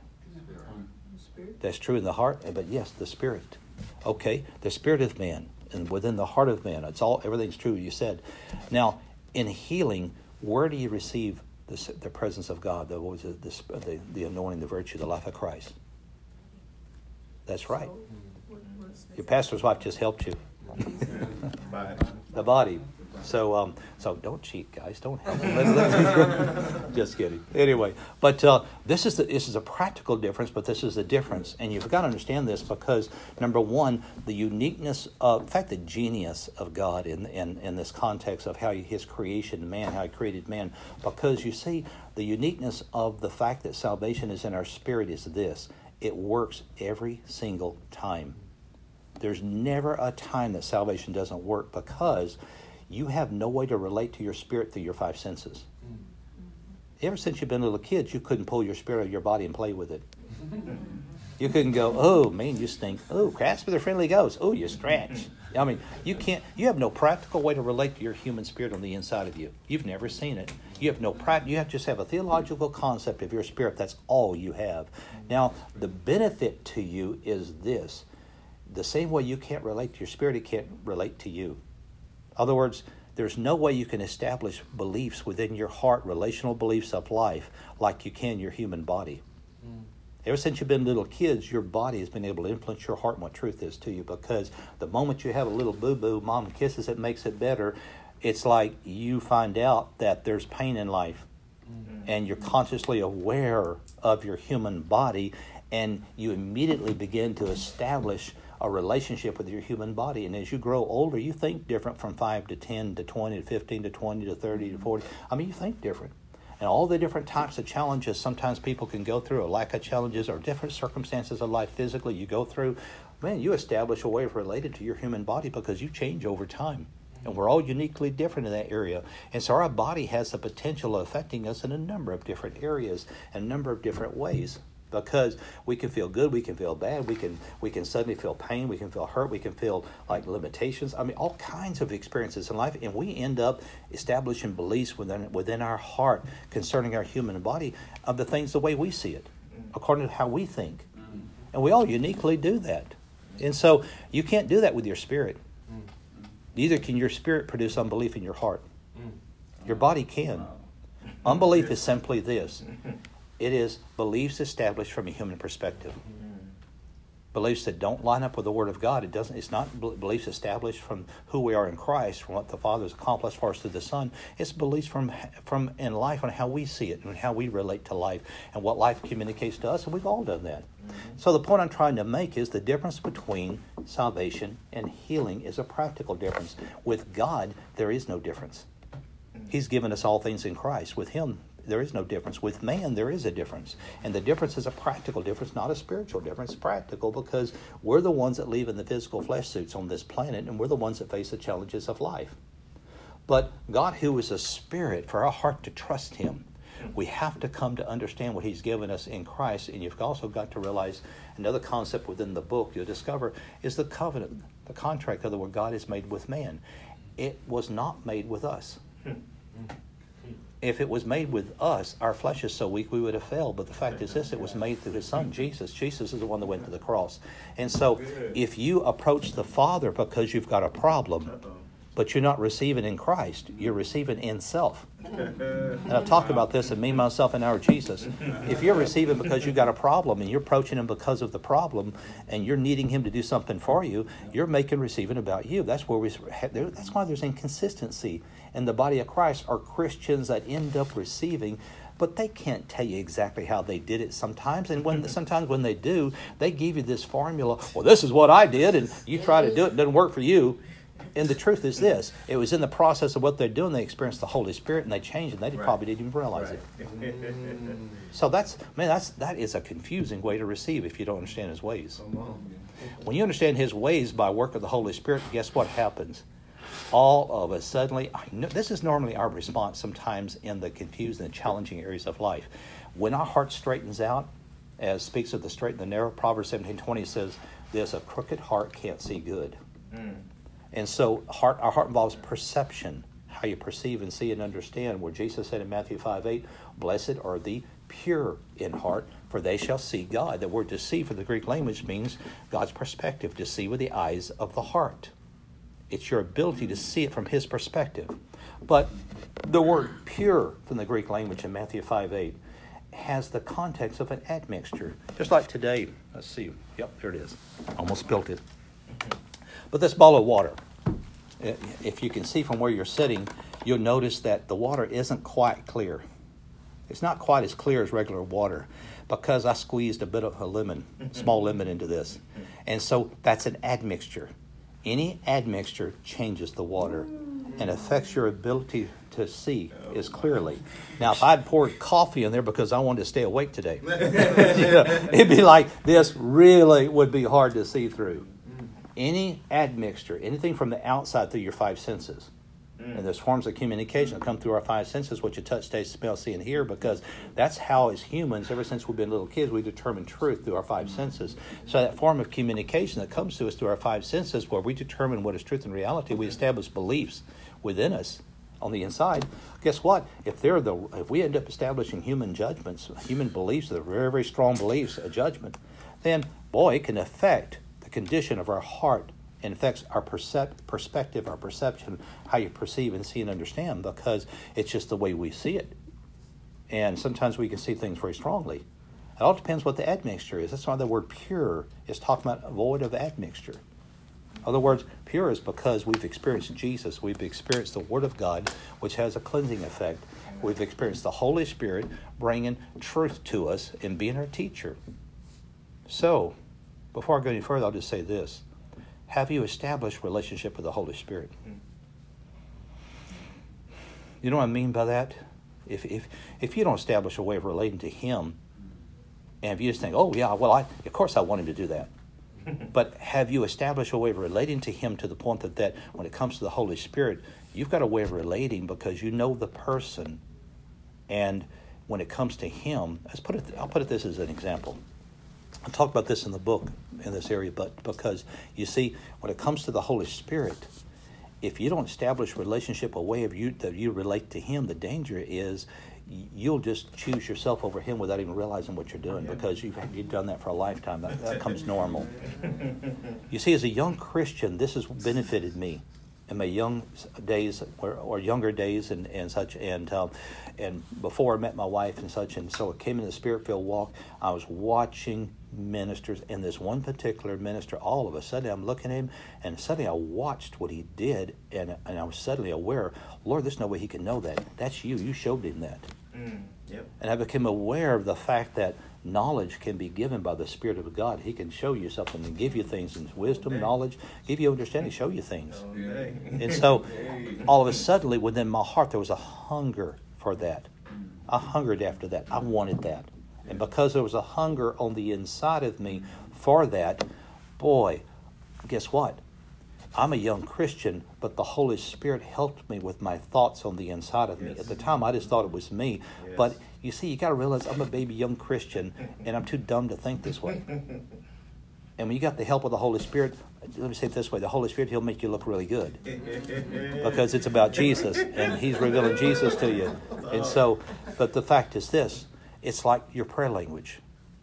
Spirit. That's true in the heart, but yes, the Spirit. Okay, the Spirit of man, and within the heart of man, it's all everything's true. You said. Now, in healing, where do you receive the, the presence of God? The, what was it, the, the the anointing, the virtue, the life of Christ? That's right. Your pastor's wife just helped you. The body. So, um, so don't cheat, guys. Don't help me. Just kidding. Anyway, but uh, this is the, this is a practical difference, but this is the difference, and you've got to understand this because number one, the uniqueness of, in fact, the genius of God in in in this context of how His creation, man, how He created man. Because you see, the uniqueness of the fact that salvation is in our spirit is this. It works every single time. There's never a time that salvation doesn't work because you have no way to relate to your spirit through your five senses. Mm-hmm. Ever since you've been little kids, you couldn't pull your spirit out of your body and play with it. You couldn't go, oh, man, you stink. Oh, crafts with a friendly ghost. Oh, you stretch. I mean, you can't, you have no practical way to relate to your human spirit on the inside of you. You've never seen it. You have no practice. You have just have a theological concept of your spirit. That's all you have. Now, the benefit to you is this. The same way you can't relate to your spirit, it can't relate to you. In other words, there's no way you can establish beliefs within your heart, relational beliefs of life, like you can your human body. Mm. Ever since you've been little kids, your body has been able to influence your heart and what truth is to you, because the moment you have a little boo-boo, mom kisses it, makes it better. It's like you find out that there's pain in life, mm-hmm. and you're consciously aware of your human body, and you immediately begin to establish a relationship with your human body. And as you grow older, you think different from five to ten to twenty to fifteen to twenty to thirty to forty. I mean, you think different. And all the different types of challenges sometimes people can go through, a lack of challenges or different circumstances of life physically you go through, man, you establish a way of related to your human body because you change over time. And we're all uniquely different in that area. And so our body has the potential of affecting us in a number of different areas and a number of different ways. Because we can feel good, we can feel bad, we can we can suddenly feel pain, we can feel hurt, we can feel like limitations. I mean, all kinds of experiences in life, and we end up establishing beliefs within within our heart concerning our human body of the things the way we see it, according to how we think. And we all uniquely do that. And so you can't do that with your spirit. Neither can your spirit produce unbelief in your heart. Your body can. Unbelief is simply this. It is beliefs established from a human perspective. Mm-hmm. Beliefs that don't line up with the Word of God. It doesn't. It's not beliefs established from who we are in Christ, from what the Father has accomplished for us through the Son. It's beliefs from from in life on how we see it and how we relate to life and what life communicates to us. And we've all done that. Mm-hmm. So the point I'm trying to make is the difference between salvation and healing is a practical difference. With God, there is no difference. He's given us all things in Christ. With Him, there is no difference. With man, there is a difference. And the difference is a practical difference, not a spiritual difference. It's practical because we're the ones that live in the physical flesh suits on this planet, and we're the ones that face the challenges of life. But God, who is a spirit, for our heart to trust Him, we have to come to understand what He's given us in Christ. And you've also got to realize another concept within the book you'll discover is the covenant, the contract of the word God has made with man. It was not made with us. If it was made with us, our flesh is so weak we would have failed. But the fact is this, it was made through His Son, Jesus. Jesus is the one that went to the cross. And so if you approach the Father because you've got a problem, but you're not receiving in Christ, you're receiving in self. And I've talked about this in Me, Myself, and Our Jesus. If you're receiving because you've got a problem and you're approaching Him because of the problem and you're needing Him to do something for you, you're making receiving about you. That's where we. That's why there's inconsistency in the body of Christ. Are Christians that end up receiving, but they can't tell you exactly how they did it sometimes. And when sometimes when they do, they give you this formula. Well, this is what I did, and you try to do it, it doesn't work for you. And the truth is this, it was in the process of what they're doing, they experienced the Holy Spirit and they changed, and they right. probably didn't even realize right. it. So that's, man, that's, that is a confusing way to receive if you don't understand His ways. When you understand His ways by work of the Holy Spirit, guess what happens? All of a suddenly, I know, this is normally our response sometimes in the confused and challenging areas of life. When our heart straightens out, as speaks of the straight and the narrow, Proverbs seventeen twenty says, there's a crooked heart can't see good. Mm. And so heart, our heart involves perception, how you perceive and see and understand, where Jesus said in Matthew five eight, blessed are the pure in heart, for they shall see God. The word to see for the Greek language means God's perspective, to see with the eyes of the heart. It's your ability to see it from His perspective. But the word pure from the Greek language in Matthew five eight has the context of an admixture. Just like today, let's see, yep, there it is. Almost spilled it. But this bottle of water, if you can see from where you're sitting, you'll notice that the water isn't quite clear. It's not quite as clear as regular water because I squeezed a bit of a lemon, small lemon into this. And so that's an admixture. Any admixture changes the water and affects your ability to see as clearly. Now, if I'd poured coffee in there because I wanted to stay awake today, you know, it'd be like this really would be hard to see through. Any admixture, anything from the outside through your five senses. Mm. And there's forms of communication that come through our five senses, what you touch, taste, smell, see, and hear, because that's how, as humans, ever since we've been little kids, we determine truth through our five senses. So that form of communication that comes to us through our five senses, where we determine what is truth and reality, we establish beliefs within us on the inside. Guess what? If they're the, if we end up establishing human judgments, human beliefs, the very, very strong beliefs, a judgment, then, boy, it can affect condition of our heart and affects our percep- perspective, our perception, how you perceive and see and understand, because it's just the way we see it. And sometimes we can see things very strongly. It all depends what the admixture is. That's why the word pure is talking about void of admixture. In other words, pure is because we've experienced Jesus. We've experienced the Word of God, which has a cleansing effect. We've experienced the Holy Spirit bringing truth to us and being our teacher. So, before I go any further, I'll just say this. Have you established relationship with the Holy Spirit? You know what I mean by that? If if if you don't establish a way of relating to Him, and if you just think, oh yeah, well, I of course I want Him to do that. But have you established a way of relating to Him to the point that, that when it comes to the Holy Spirit, you've got a way of relating because you know the person. And when it comes to Him, let's put it, I'll put it this as an example. I'll talk about this in the book in this area, but because you see, when it comes to the Holy Spirit, if you don't establish relationship, a way of you that you relate to Him, the danger is you'll just choose yourself over Him without even realizing what you're doing, because you've, you've done that for a lifetime. That, that comes normal. You see, as a young Christian, this has benefited me in my young days or, or younger days and, and such, and um, and before I met my wife and such, and so I came in the Spirit-filled walk. I was watching ministers, and this one particular minister, all of a sudden I'm looking at him, and suddenly I watched what he did, and, and I was suddenly aware, Lord, there's no way he can know that. That's you. You showed him that. Mm, yep. And I became aware of the fact that knowledge can be given by the Spirit of God. He can show you something and give you things in wisdom, Okay. knowledge, give you understanding, show you things. Okay. And so all of a sudden within my heart there was a hunger for that. I hungered after that. I wanted that. And because there was a hunger on the inside of me for that, boy, guess what? I'm a young Christian, but the Holy Spirit helped me with my thoughts on the inside of me. Yes. At the time, I just thought it was me. Yes. But you see, you got to realize I'm a baby young Christian, and I'm too dumb to think this way. And when you got the help of the Holy Spirit, let me say it this way, the Holy Spirit, He'll make you look really good. Because it's about Jesus, and He's revealing Jesus to you. And so, but the fact is this, it's like your prayer language.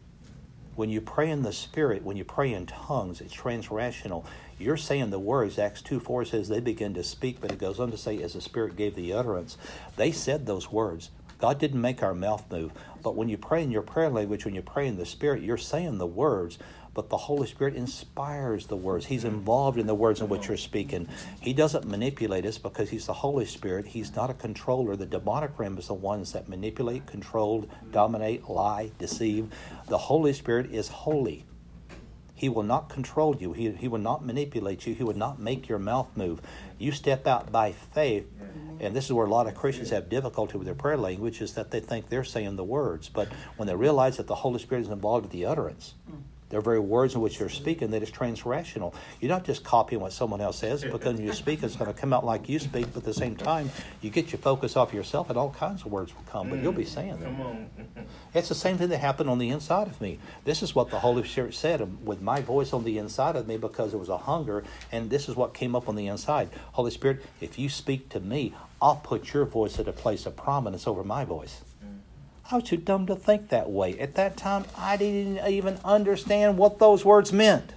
When you pray in the Spirit, when you pray in tongues, it's transrational. You're saying the words. Acts two four says they begin to speak, but it goes on to say, as the Spirit gave the utterance. They said those words. God didn't make our mouth move. But when you pray in your prayer language, when you pray in the Spirit, you're saying the words, but the Holy Spirit inspires the words. He's involved in the words in which you're speaking. He doesn't manipulate us because He's the Holy Spirit. He's not a controller. The demonic realm is the ones that manipulate, control, dominate, lie, deceive. The Holy Spirit is holy. He will not control you. He, he will not manipulate you. He will not make your mouth move. You step out by faith, and this is where a lot of Christians have difficulty with their prayer language, is that they think they're saying the words. But when they realize that the Holy Spirit is involved with the utterance, their very words in which you're speaking, that is transrational. You're not just copying what someone else says, because when you speak, it's going to come out like you speak, but at the same time, you get your focus off yourself, and all kinds of words will come, but you'll be saying them. Come on. It's the same thing that happened on the inside of me. This is what the Holy Spirit said with my voice on the inside of me, because there was a hunger, and this is what came up on the inside. Holy Spirit, if you speak to me, I'll put your voice at a place of prominence over my voice. I was too dumb to think that way. At that time, I didn't even understand what those words meant.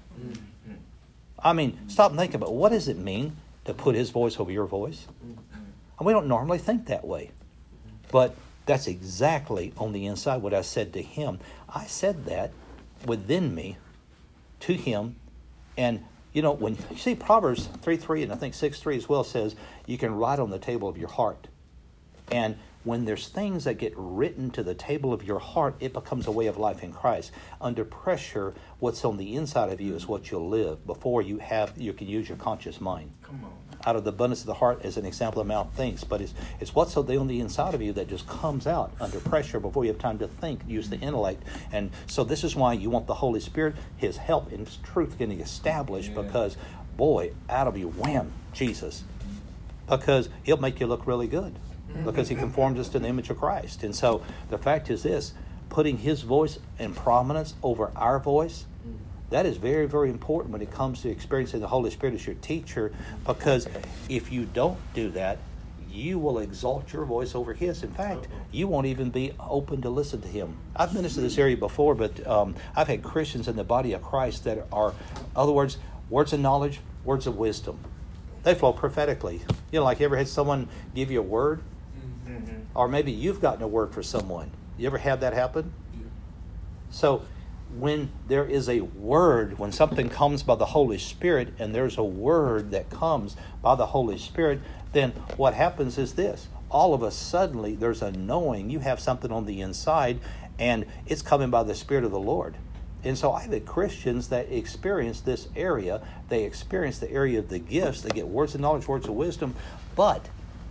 I mean, stop and think about it. What does it mean to put His voice over your voice? And we don't normally think that way. But that's exactly on the inside what I said to Him. I said that within me to Him. And, you know, when you see Proverbs three three and I think six three as well says, you can write on the table of your heart. And when there's things that get written to the table of your heart, it becomes a way of life in Christ. Under pressure, what's on the inside of you is what you'll live before you have you can use your conscious mind. Come on. Out of the abundance of the heart, as an example, the mouth thinks. But it's it's what's on the inside of you that just comes out under pressure before you have time to think, use the intellect. And so this is why you want the Holy Spirit, His help in truth getting established, yeah. Because, boy, out of you, wham, Jesus. Because He'll make you look really good. Because He conforms us to the image of Christ. And so the fact is this, putting His voice in prominence over our voice, that is very, very important when it comes to experiencing the Holy Spirit as your teacher, because if you don't do that, you will exalt your voice over His. In fact, you won't even be open to listen to Him. I've ministered this area before, but um, I've had Christians in the body of Christ that are, in other words, words of knowledge, words of wisdom. They flow prophetically. You know, like you ever had someone give you a word? Mm-hmm. Or maybe you've gotten a word for someone. You ever had that happen? So when there is a word, when something comes by the Holy Spirit, and there's a word that comes by the Holy Spirit, then what happens is this. All of a sudden, there's a knowing. You have something on the inside, and it's coming by the Spirit of the Lord. And so I have Christians that experience this area. They experience the area of the gifts. They get words of knowledge, words of wisdom. But,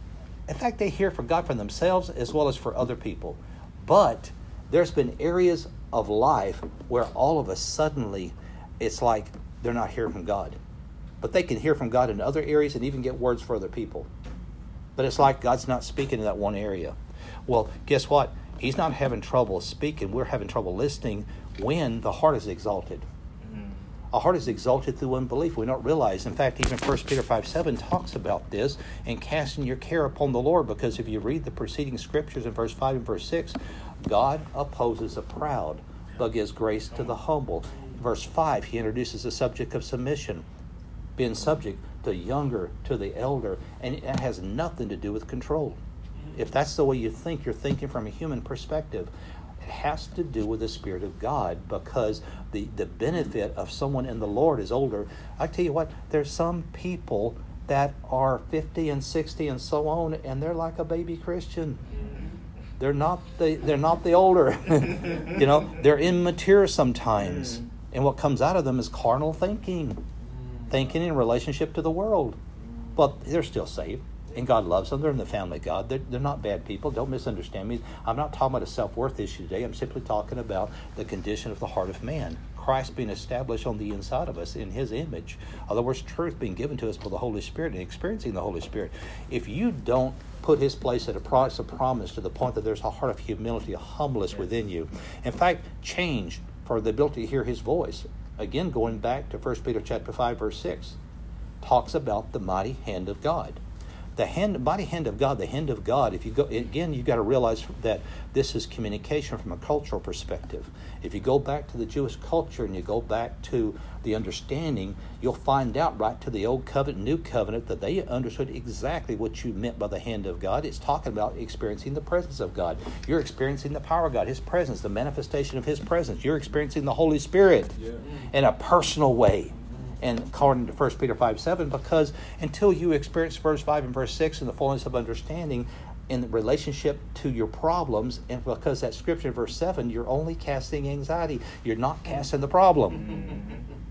in fact, they hear from God for themselves as well as for other people. But there's been areas of life where all of a suddenly it's like they're not hearing from God. But they can hear from God in other areas and even get words for other people. But it's like God's not speaking in that one area. Well, guess what? He's not having trouble speaking. We're having trouble listening when the heart is exalted. Mm-hmm. Our heart is exalted through unbelief. We don't realize. In fact, even First Peter five seven talks about this, and casting your care upon the Lord, because if you read the preceding scriptures in verse five and verse six, God opposes the proud, but gives grace to the humble. Verse five, he introduces the subject of submission, being subject to younger, to the elder, and it has nothing to do with control. If that's the way you think, you're thinking from a human perspective. It has to do with the Spirit of God, because the, the benefit of someone in the Lord is older. I tell you what, there's some people that are fifty and sixty and so on, and they're like a baby Christian. They're not the they're not the older. You know, they're immature sometimes. And what comes out of them is carnal thinking. Thinking in relationship to the world. But they're still saved. And God loves them. They're in the family of God. They're, they're not bad people. Don't misunderstand me. I'm not talking about a self-worth issue today. I'm simply talking about the condition of the heart of man. Christ being established on the inside of us in His image. In other words, truth being given to us by the Holy Spirit and experiencing the Holy Spirit. If you don't put His place at a price of promise to the point that there's a heart of humility, a humbleness within you. In fact, change for the ability to hear His voice. Again, going back to First Peter chapter five, verse six, talks about the mighty hand of God. The hand, mighty hand of God, the hand of God, if you go, again, you've got to realize that this is communication from a cultural perspective. If you go back to the Jewish culture and you go back to the understanding, you'll find out right to the Old Covenant, New Covenant, that they understood exactly what you meant by the hand of God. It's talking about experiencing the presence of God. You're experiencing the power of God, His presence, the manifestation of His presence. You're experiencing the Holy Spirit yeah. in a personal way. And according to First Peter five seven, because until you experience verse five and verse six in the fullness of understanding in relationship to your problems, and because that scripture in verse seven, you're only casting anxiety. You're not casting the problem.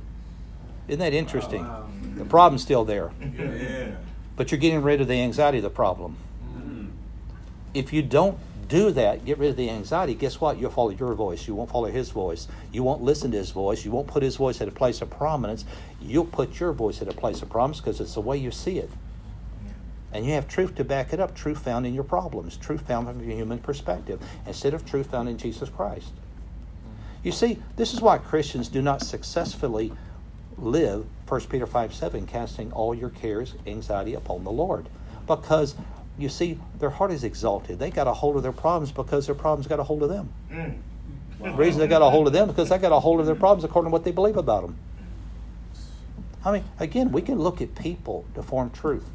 Isn't that interesting? Wow, wow. The problem's still there. Yeah. But you're getting rid of the anxiety of the problem. Mm-hmm. If you don't do that, get rid of the anxiety, guess what? You'll follow your voice. You won't follow His voice. You won't listen to His voice. You won't put His voice at a place of prominence. You'll put your voice at a place of prominence because it's the way you see it. And you have truth to back it up, truth found in your problems, truth found from your human perspective, instead of truth found in Jesus Christ. You see, this is why Christians do not successfully live, First Peter five seven, casting all your cares, anxiety upon the Lord. Because you see, their heart is exalted. They got a hold of their problems because their problems got a hold of them. Mm. Wow. The reason they got a hold of them is because they got a hold of their problems according to what they believe about them. I mean, again, we can look at people to form truth.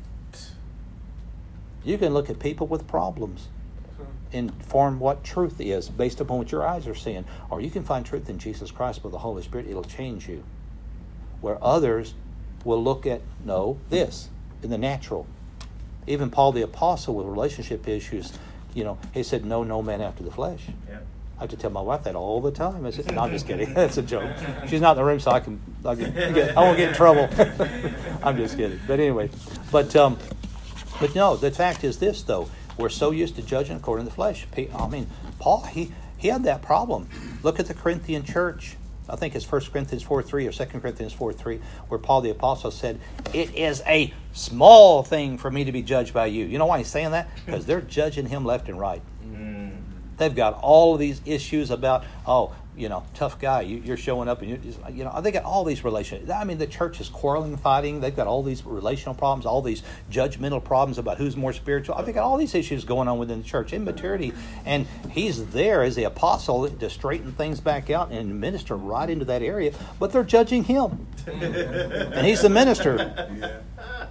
You can look at people with problems and form what truth is based upon what your eyes are seeing. Or you can find truth in Jesus Christ with the Holy Spirit. It'll change you. Where others will look at, no, this, in the natural. Even Paul the Apostle with relationship issues, you know, he said, no, no man after the flesh. Yeah. I have to tell my wife that all the time. I said, no, I'm just kidding. That's a joke. She's not in the room, so I can, I, can get, I won't get in trouble. I'm just kidding. But anyway, but um, but no, the fact is this, though. We're so used to judging according to the flesh. I mean, Paul, he, he had that problem. Look at the Corinthian church. I think it's First Corinthians four three or Second Corinthians four three, where Paul the Apostle said, it is a small thing for me to be judged by you. You know why he's saying that? Because they're judging him left and right. Mm. They've got all of these issues about, oh, you know, tough guy, you, you're showing up and you just, you know, they got all these relations. I mean, the church is quarreling, fighting. They've got all these relational problems, all these judgmental problems about who's more spiritual. They've got all these issues going on within the church, immaturity. And he's there as the apostle to straighten things back out and minister right into that area. But they're judging him. And he's the minister.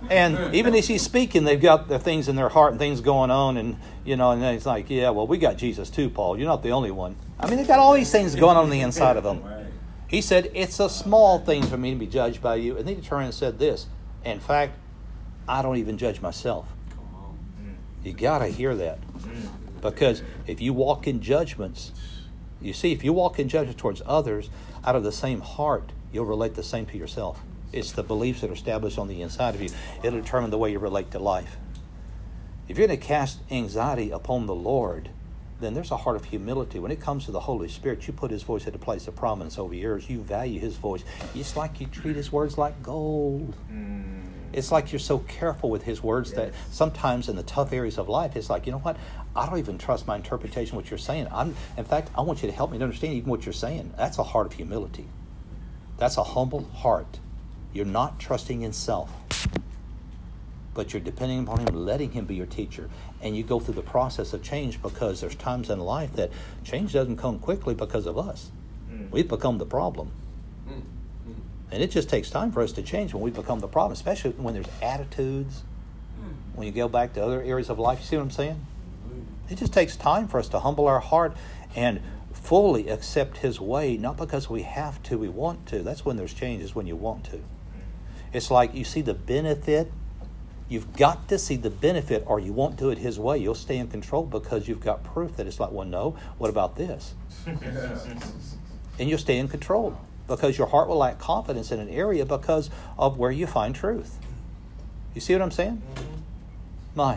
And even as he's speaking, they've got their things in their heart and things going on. And, you know, and he's like, yeah, well, we got Jesus too, Paul. You're not the only one. I mean, they've got all these things going on, on the inside of them. He said, it's a small thing for me to be judged by you. And then he turned and said this. In fact, I don't even judge myself. You got to hear that. Because if you walk in judgments, you see, if you walk in judgment towards others out of the same heart, you'll relate the same to yourself. It's the beliefs that are established on the inside of you. It'll determine the way you relate to life. If you're going to cast anxiety upon the Lord, then there's a heart of humility. When it comes to the Holy Spirit, you put His voice at a place of prominence over yours. You value His voice. It's like you treat His words like gold. Mm. It's like you're so careful with His words yes. that sometimes in the tough areas of life, it's like, you know what? I don't even trust my interpretation of what you're saying. I'm, in fact, I want you to help me to understand even what you're saying. That's a heart of humility. That's a humble heart. You're not trusting in self, but you're depending upon Him, letting Him be your teacher. And you go through the process of change because there's times in life that change doesn't come quickly because of us. Mm. We've become the problem. Mm. Mm. And it just takes time for us to change when we become the problem, especially when there's attitudes, mm. when you go back to other areas of life. You see what I'm saying? It just takes time for us to humble our heart and fully accept His way, not because we have to, we want to. That's when there's change, is when you want to. It's like you see the benefit. You've got to see the benefit or you won't do it His way. You'll stay in control because you've got proof that it's like, well, no, what about this? And you'll stay in control because your heart will lack confidence in an area because of where you find truth. You see what I'm saying? My.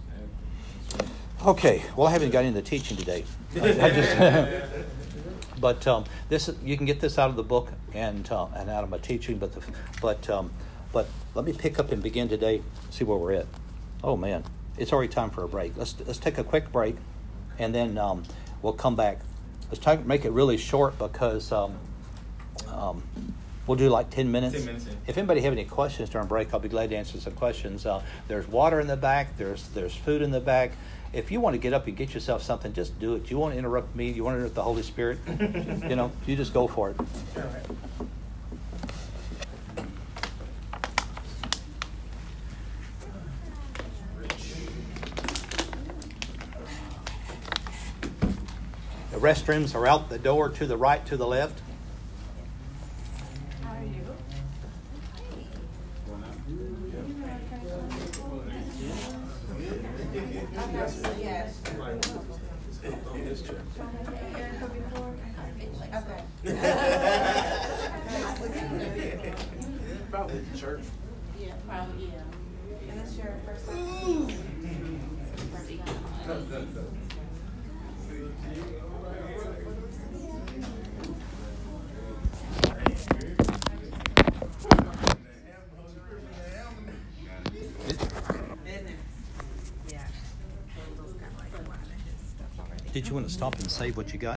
Okay, well, I haven't got into teaching today. I, I just, but um, this you can get this out of the book and uh, and out of my teaching. But the, but um, but let me pick up and begin today. See where we're at. Oh man, it's already time for a break. Let's let's take a quick break, and then um, we'll come back. Let's try to make it really short because um, um, we'll do like ten minutes. ten minutes if anybody have any questions during break, I'll be glad to answer some questions. Uh, there's water in the back. There's there's food in the back. If you want to get up and get yourself something, just do it. You want to interrupt me? You want to interrupt the Holy Spirit? You know, you just go for it. The restrooms are out the door to the right, to the left. How are you? Yes. Probably the church. Yeah, probably, yeah. And that's your first time? Did you want to stop and save what you got?